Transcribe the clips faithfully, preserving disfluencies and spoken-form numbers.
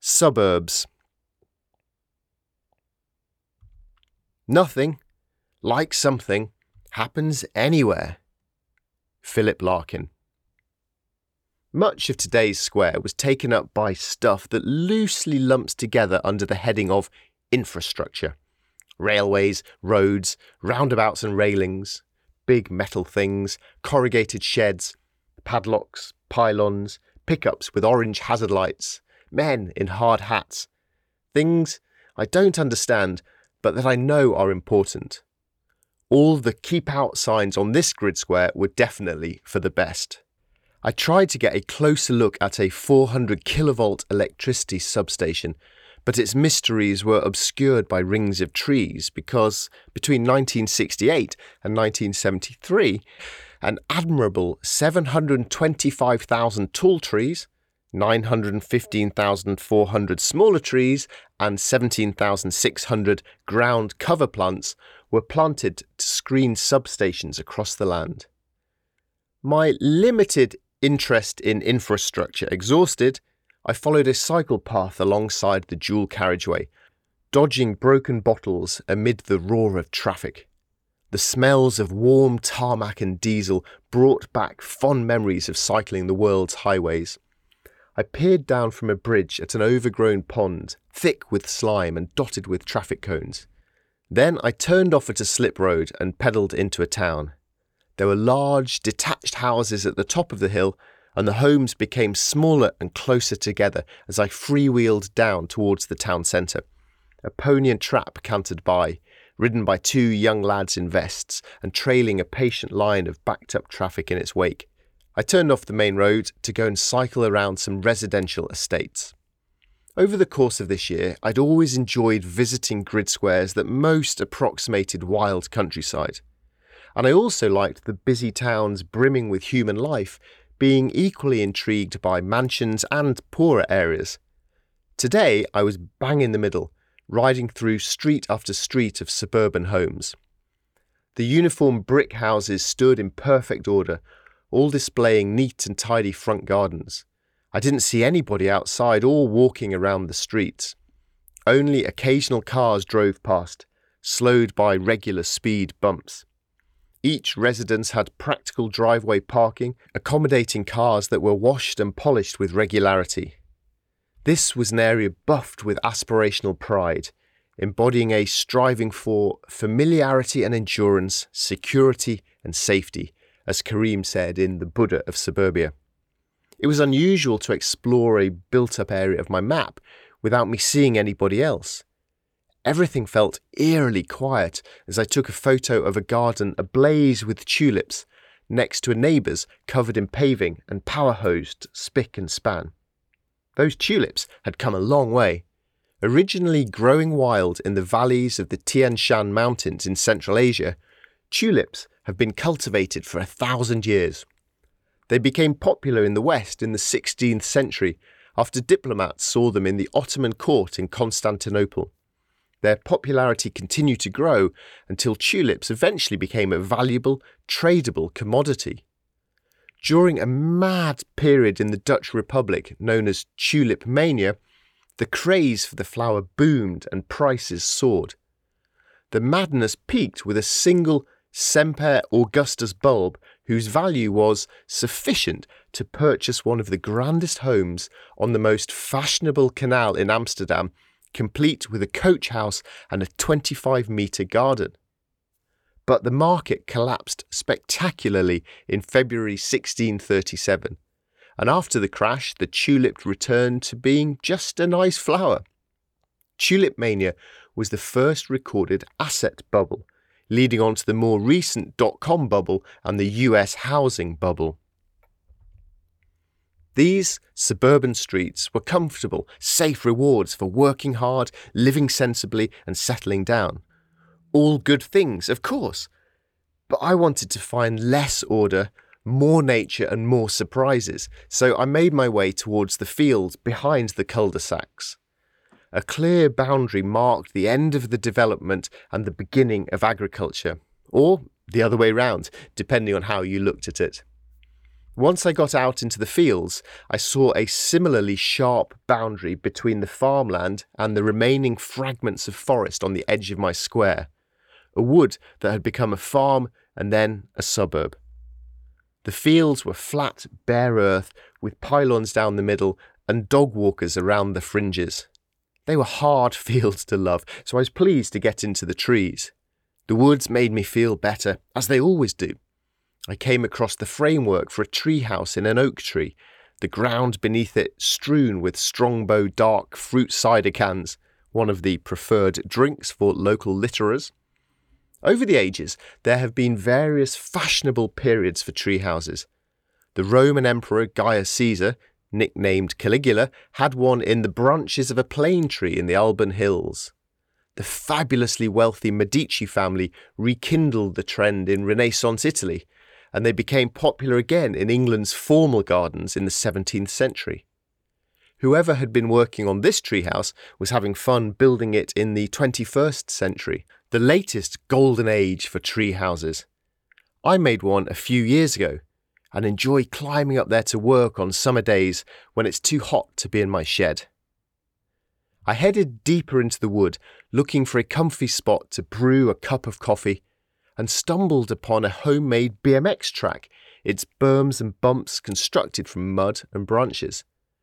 Suburbs. Nothing, like something, happens anywhere. Philip Larkin. Much of today's square was taken up by stuff that loosely lumps together under the heading of infrastructure. Railways, roads, roundabouts and railings, big metal things, corrugated sheds, padlocks, pylons, pickups with orange hazard lights, men in hard hats. Things I don't understand, but that I know are important. All the keep out signs on this grid square were definitely for the best. I tried to get a closer look at a four hundred kilovolt electricity substation, but its mysteries were obscured by rings of trees because between nineteen sixty-eight and nineteen seventy-three, an admirable seven hundred twenty-five thousand tall trees, nine hundred fifteen thousand four hundred smaller trees, and seventeen thousand six hundred ground cover plants were planted to screen substations across the land. My limited interest in infrastructure exhausted, I followed a cycle path alongside the dual carriageway, dodging broken bottles amid the roar of traffic. The smells of warm tarmac and diesel brought back fond memories of cycling the world's highways. I peered down from a bridge at an overgrown pond, thick with slime and dotted with traffic cones. Then I turned off at a slip road and pedalled into a town. There were large, detached houses at the top of the hill, and the homes became smaller and closer together as I freewheeled down towards the town centre. A pony and trap cantered by, ridden by two young lads in vests and trailing a patient line of backed-up traffic in its wake. I turned off the main road to go and cycle around some residential estates. Over the course of this year, I'd always enjoyed visiting grid squares that most approximated wild countryside. And I also liked the busy towns brimming with human life, being equally intrigued by mansions and poorer areas. Today, I was bang in the middle, riding through street after street of suburban homes. The uniform brick houses stood in perfect order, all displaying neat and tidy front gardens. I didn't see anybody outside or walking around the streets. Only occasional cars drove past, slowed by regular speed bumps. Each residence had practical driveway parking, accommodating cars that were washed and polished with regularity. This was an area buffed with aspirational pride, embodying a striving for familiarity and endurance, security and safety, as Karim said in The Buddha of Suburbia. It was unusual to explore a built-up area of my map without me seeing anybody else. Everything felt eerily quiet as I took a photo of a garden ablaze with tulips next to a neighbour's covered in paving and power-hosed spick and span. Those tulips had come a long way. Originally growing wild in the valleys of the Tian Shan Mountains in Central Asia, tulips have been cultivated for a thousand years. They became popular in the West in the sixteenth century after diplomats saw them in the Ottoman court in Constantinople. Their popularity continued to grow until tulips eventually became a valuable, tradable commodity. During a mad period in the Dutch Republic known as tulip mania, the craze for the flower boomed and prices soared. The madness peaked with a single Semper Augustus bulb whose value was sufficient to purchase one of the grandest homes on the most fashionable canal in Amsterdam, complete with a coach house and a twenty-five metre garden. But the market collapsed spectacularly in February sixteen thirty-seven, and after the crash the tulip returned to being just a nice flower. Tulip mania was the first recorded asset bubble, leading on to the more recent dot-com bubble and the U S housing bubble. These suburban streets were comfortable, safe rewards for working hard, living sensibly and settling down. All good things, of course. But I wanted to find less order, more nature and more surprises, so I made my way towards the fields behind the cul-de-sacs. A clear boundary marked the end of the development and the beginning of agriculture, or the other way round, depending on how you looked at it. Once I got out into the fields, I saw a similarly sharp boundary between the farmland and the remaining fragments of forest on the edge of my square, a wood that had become a farm and then a suburb. The fields were flat, bare earth with pylons down the middle and dog walkers around the fringes. They were hard fields to love, so I was pleased to get into the trees. The woods made me feel better, as they always do. I came across the framework for a tree house in an oak tree, the ground beneath it strewn with Strongbow dark fruit cider cans, one of the preferred drinks for local litterers. Over the ages, there have been various fashionable periods for tree houses. The Roman Emperor Gaius Caesar, nicknamed Caligula, had one in the branches of a plane tree in the Alban Hills. The fabulously wealthy Medici family rekindled the trend in Renaissance Italy, and they became popular again in England's formal gardens in the seventeenth century. Whoever had been working on this treehouse was having fun building it in the twenty-first century, the latest golden age for tree houses. I made one a few years ago and enjoy climbing up there to work on summer days when it's too hot to be in my shed. I headed deeper into the wood, looking for a comfy spot to brew a cup of coffee, and stumbled upon a homemade B M X track, its berms and bumps constructed from mud and branches.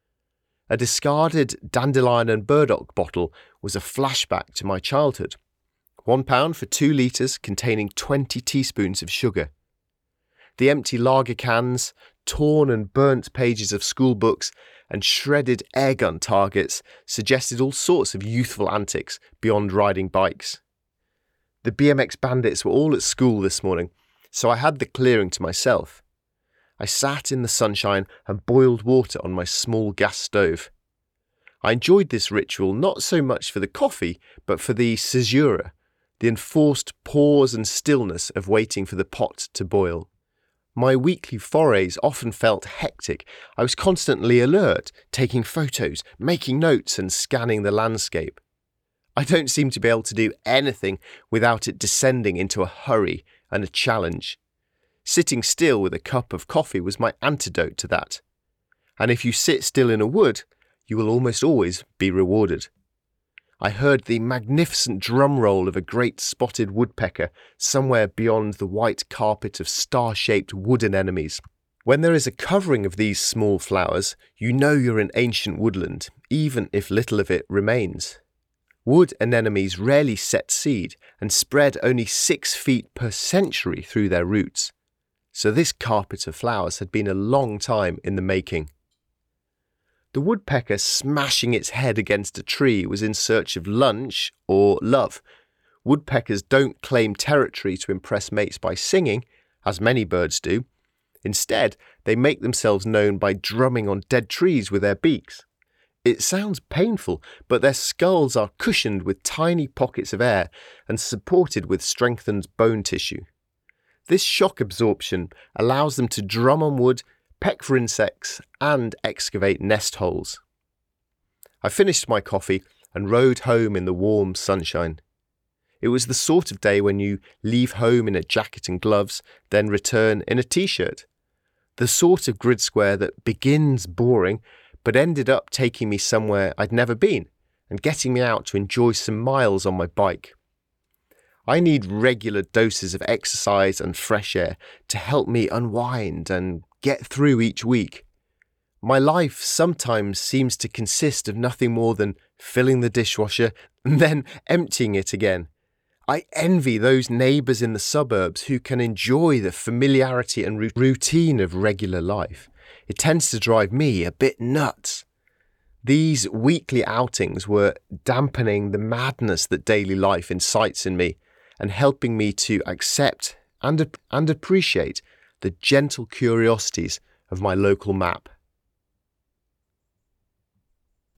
A discarded dandelion and burdock bottle was a flashback to my childhood. One pound for two litres containing twenty teaspoons of sugar. The empty lager cans, torn and burnt pages of school books, and shredded airgun targets suggested all sorts of youthful antics beyond riding bikes. The B M X bandits were all at school this morning, so I had the clearing to myself. I sat in the sunshine and boiled water on my small gas stove. I enjoyed this ritual not so much for the coffee, but for the caesura, the enforced pause and stillness of waiting for the pot to boil. My weekly forays often felt hectic. I was constantly alert, taking photos, making notes and scanning the landscape. I don't seem to be able to do anything without it descending into a hurry and a challenge. Sitting still with a cup of coffee was my antidote to that. And if you sit still in a wood, you will almost always be rewarded. I heard the magnificent drum roll of a great spotted woodpecker somewhere beyond the white carpet of star-shaped wood anemones. When there is a covering of these small flowers, you know you're in ancient woodland, even if little of it remains. Wood anemones rarely set seed and spread only six feet per century through their roots. So this carpet of flowers had been a long time in the making. The woodpecker smashing its head against a tree was in search of lunch or love. Woodpeckers don't claim territory to impress mates by singing, as many birds do. Instead, they make themselves known by drumming on dead trees with their beaks. It sounds painful, but their skulls are cushioned with tiny pockets of air and supported with strengthened bone tissue. This shock absorption allows them to drum on wood, peck for insects, and excavate nest holes. I finished my coffee and rode home in the warm sunshine. It was the sort of day when you leave home in a jacket and gloves, then return in a t-shirt. The sort of grid square that begins boring, but ended up taking me somewhere I'd never been and getting me out to enjoy some miles on my bike. I need regular doses of exercise and fresh air to help me unwind and get through each week. My life sometimes seems to consist of nothing more than filling the dishwasher and then emptying it again. I envy those neighbours in the suburbs who can enjoy the familiarity and routine of regular life. It tends to drive me a bit nuts. These weekly outings were dampening the madness that daily life incites in me and helping me to accept and, and appreciate the gentle curiosities of my local map.